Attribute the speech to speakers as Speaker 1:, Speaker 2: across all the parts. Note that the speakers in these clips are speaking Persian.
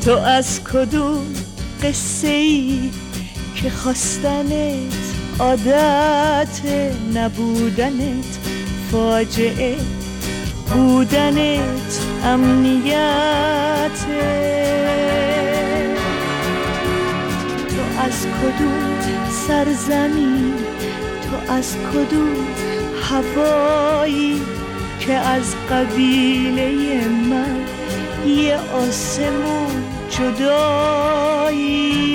Speaker 1: تو از کدوم قصه ای که خواستنت عادت، نبودنت فاجعه، بودنت امنیته. تو از کدوم سرزمین، تو از کدوم هوایی که از قبیله من یه آسمون جدایی.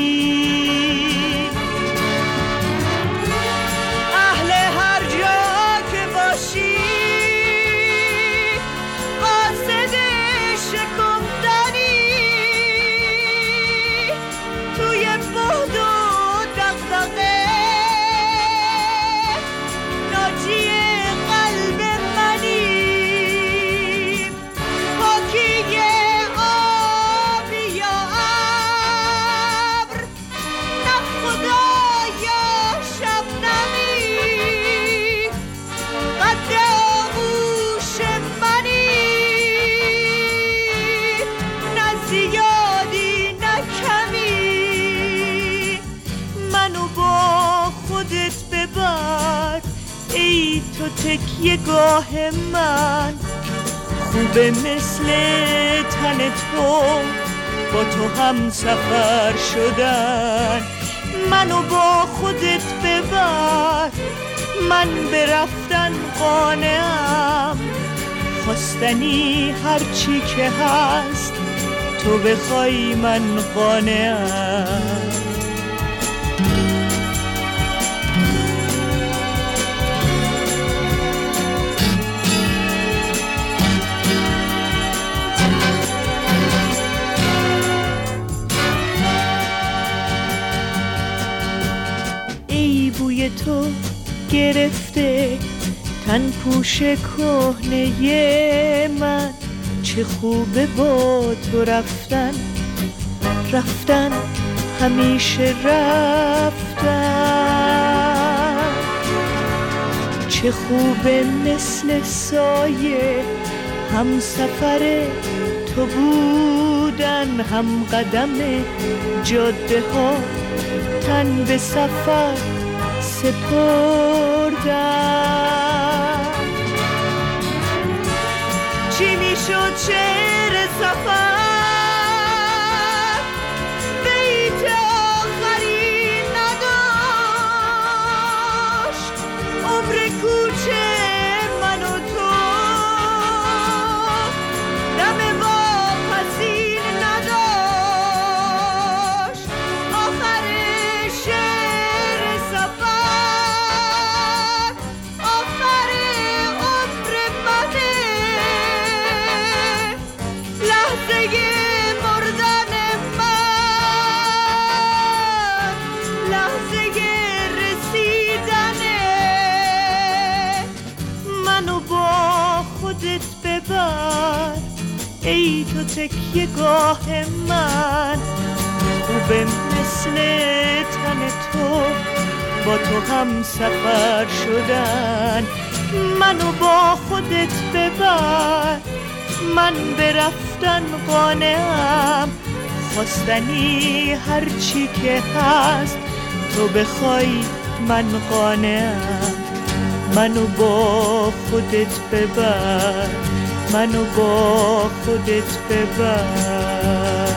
Speaker 1: اهل هر جا که باشی قاصد شکفتنی، توی بعد و دغدغه ناجی قلب منی. پاکی آبی یا ابر، نه خدا یا شبنمی، قد آغوش منی، نه زیادی نه کمی. منو با خودت ببر ای تو تکیه گاه من، خوبه مثل تن تو با تو هم سفر شدن. منو با خودت ببر، من به رفتن قانعم، خواستنی هرچی که هست تو بخوای من قانعم. بوی تو گرفته تن پوش کهنه من، چه خوبه با تو رفتن، رفتن همیشه رفتن. چه خوبه مثل سایه هم سفر تو بودن، هم قدم جاده ها تن به سفر سپردن. چی میشد شعر سفر بیت آخری نداشت، عمر کوچه من و تو دم واپسین نداشت. آخر شعر سفر آخر عمر منه، لحظه مردن من، لحظه رسیدنه. منو با خودت ببر ای تو تکیه گاه من، خوبه مثل تن تو با تو هم سفر شدن. منو با خودت ببر، من به رفتن قانعم، خواستنی هرچی که هست تو بخوای من قانعم. منو با خودت ببر، منو با خودت ببر.